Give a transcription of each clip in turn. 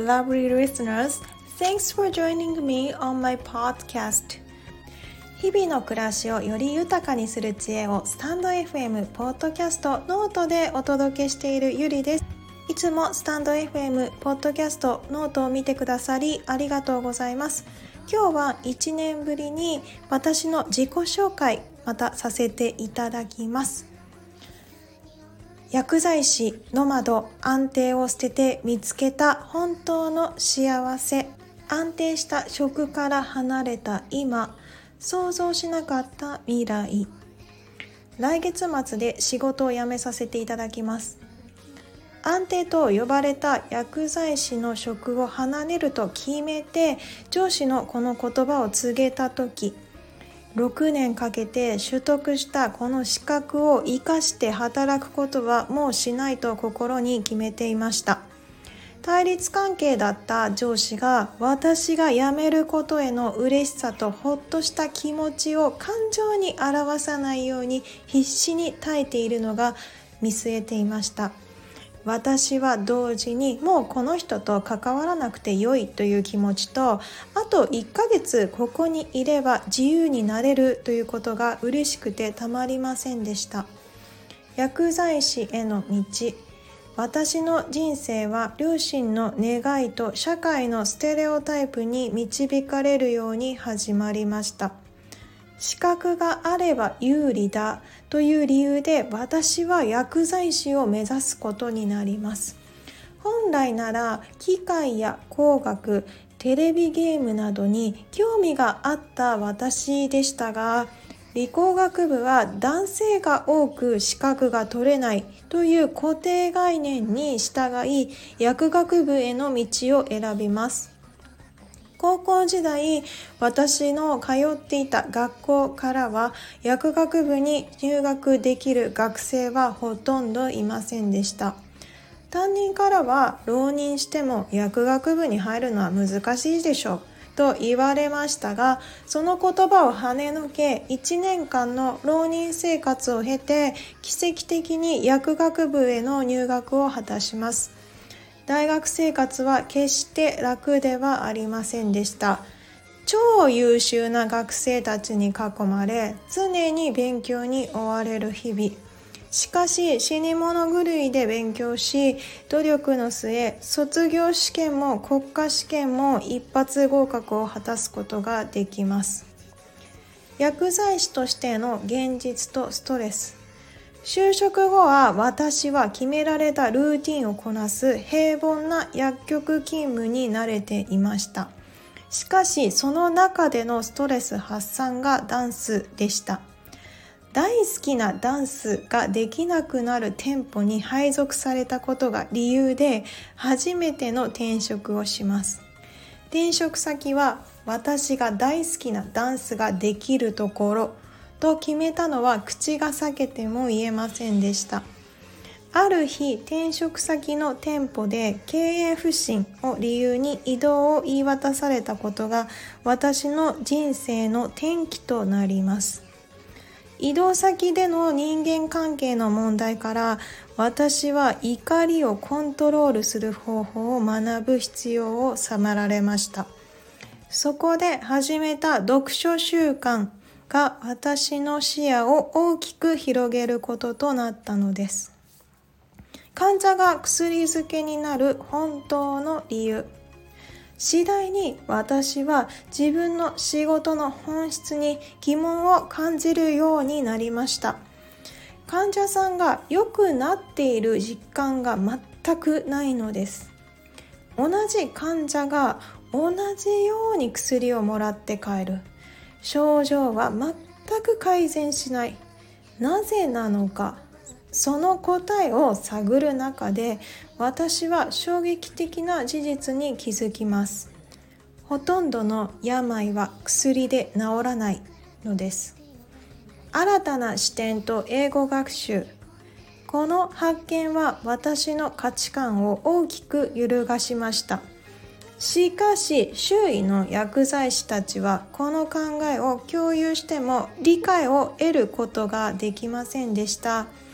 lovely listeners. Thanks for joining me on my podcast. 日々の暮らしをより豊かにする知恵をスタンド FM、ポッドキャスト、ノートでお届けしているゆりです。いつもスタンド FM、ポッドキャスト、ノートを見てくださりありがとうございます。今日は1年ぶりに私の自己紹介またさせていただきます。薬剤師、ノマド、安定を捨てて見つけた本当の幸せ。安定した職から離れた今、想像しなかった未来。来月末で仕事を辞めさせていただきます。安定と呼ばれた薬剤師の職を離れると決めて、上司のこの言葉を告げたとき、6年かけて取得したこの資格を生かして働くことはもうしないと心に決めていました。対立関係だった上司が私が辞めることへの嬉しさとほっとした気持ちを感情に表さないように必死に耐えているのが見据えていました。私は同時にもうこの人と関わらなくて良いという気持ちと、あと1ヶ月ここにいれば自由になれるということが嬉しくてたまりませんでした。薬剤師への道。私の人生は両親の願いと社会のステレオタイプに導かれるように始まりました。資格があれば有利だという理由で私は薬剤師を目指すことになります。本来なら機械や工学、テレビゲームなどに興味があった私でしたが、理工学部は男性が多く資格が取れないという固定概念に従い、薬学部への道を選びます。高校時代、私の通っていた学校からは薬学部に入学できる学生はほとんどいませんでした。担任からは浪人しても薬学部に入るのは難しいでしょうと言われましたが、その言葉を跳ねのけ1年間の浪人生活を経て奇跡的に薬学部への入学を果たします。大学生活は決して楽ではありませんでした。超優秀な学生たちに囲まれ、常に勉強に追われる日々。しかし死に物狂いで勉強し、努力の末、卒業試験も国家試験も一発合格を果たすことができます。薬剤師としての現実とストレス。就職後は私は決められたルーティンをこなす平凡な薬局勤務に慣れていました。しかしその中でのストレス発散がダンスでした。大好きなダンスができなくなる店舗に配属されたことが理由で初めての転職をします。転職先は私が大好きなダンスができるところと決めたのは口が裂けても言えませんでした。ある日、転職先の店舗で経営不振を理由に異動を言い渡されたことが私の人生の転機となります。移動先での人間関係の問題から私は怒りをコントロールする方法を学ぶ必要を迫られました。そこで始めた読書習慣が私の視野を大きく広げることとなったのです。患者が薬漬けになる本当の理由。次第に私は自分の仕事の本質に疑問を感じるようになりました。患者さんが良くなっている実感が全くないのです。同じ患者が同じように薬をもらって帰る。症状は全く改善しない。なぜなのか。その答えを探る中で私は衝撃的な事実に気づきます。ほとんどの病は薬で治らないのです。新たな視点と英語学習。この発見は私の価値観を大きく揺るがしました。しかし周囲の薬剤師たちはこの考えを共有しても理解を得ることができませんでした。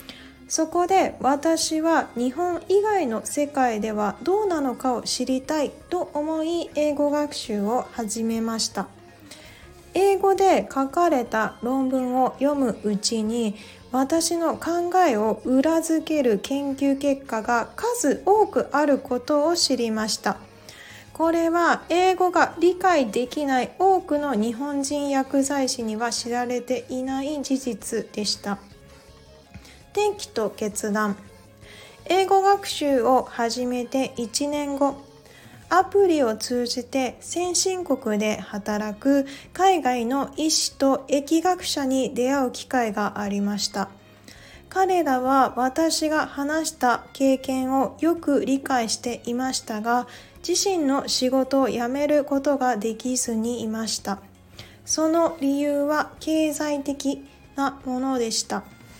そこで私は日本以外の世界ではどうなのかを知りたいと思い英語学習を始めました。英語で書かれた論文を読むうちに私の考えを裏付ける研究結果が数多くあることを知りました。これは英語が理解できない多くの日本人薬剤師には知られていない事実でした。転機と決断。英語学習を始めて1年後、アプリを通じて先進国で働く海外の医師と疫学者に出会う機会がありました。彼らは私が話した経験をよく理解していましたが、自身の仕事を辞めることができずにいました。その理由は経済的なものでした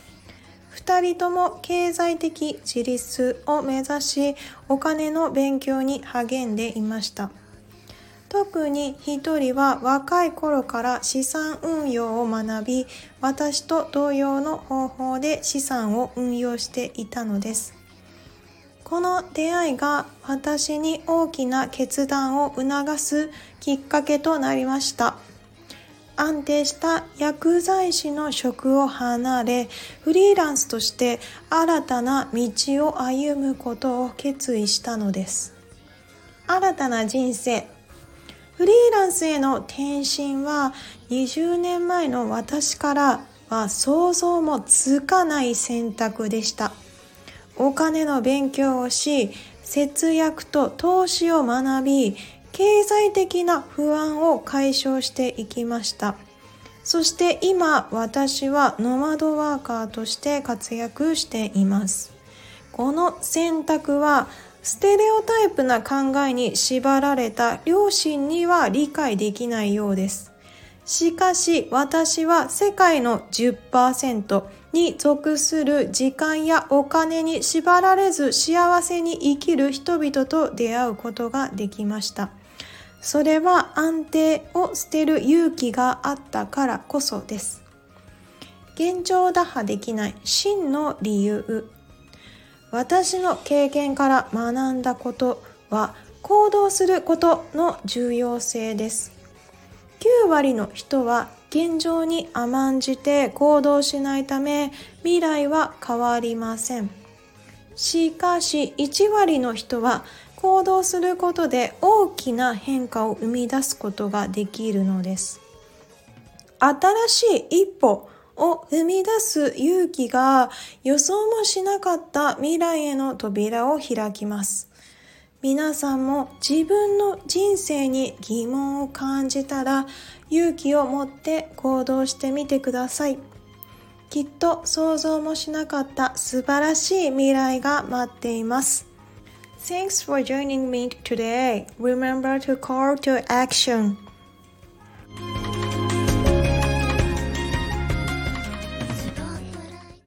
。2人とも経済的自立を目指し、お金の勉強に励んでいました。特に1人は若い頃から資産運用を学び、私と同様の方法で資産を運用していたのです。この出会いが私に大きな決断を促すきっかけとなりました。安定した薬剤師の職を離れ、フリーランスとして新たな道を歩むことを決意したのです。新たな人生。フリーランスへの転身は20年前の私からは想像もつかない選択でした。お金の勉強をし、節約と投資を学び、経済的な不安を解消していきました。そして今、私はノマドワーカーとして活躍しています。この選択はステレオタイプな考えに縛られた両親には理解できないようです。しかし私は世界の 10% に属する時間やお金に縛られず幸せに生きる人々と出会うことができました。それは安定を捨てる勇気があったからこそです。現状打破できない真の理由。私の経験から学んだことは行動することの重要性です。9割の人は現状に甘んじて行動しないため未来は変わりません。しかし1割の人は行動することで大きな変化を生み出すことができるのです。新しい一歩を生み出す勇気が予想もしなかった未来への扉を開きます。皆さんも自分の人生に疑問を感じたら勇気を持って行動してみてください。きっと想像もしなかった素晴らしい未来が待っています。Thanks for joining me today. Remember to call to action.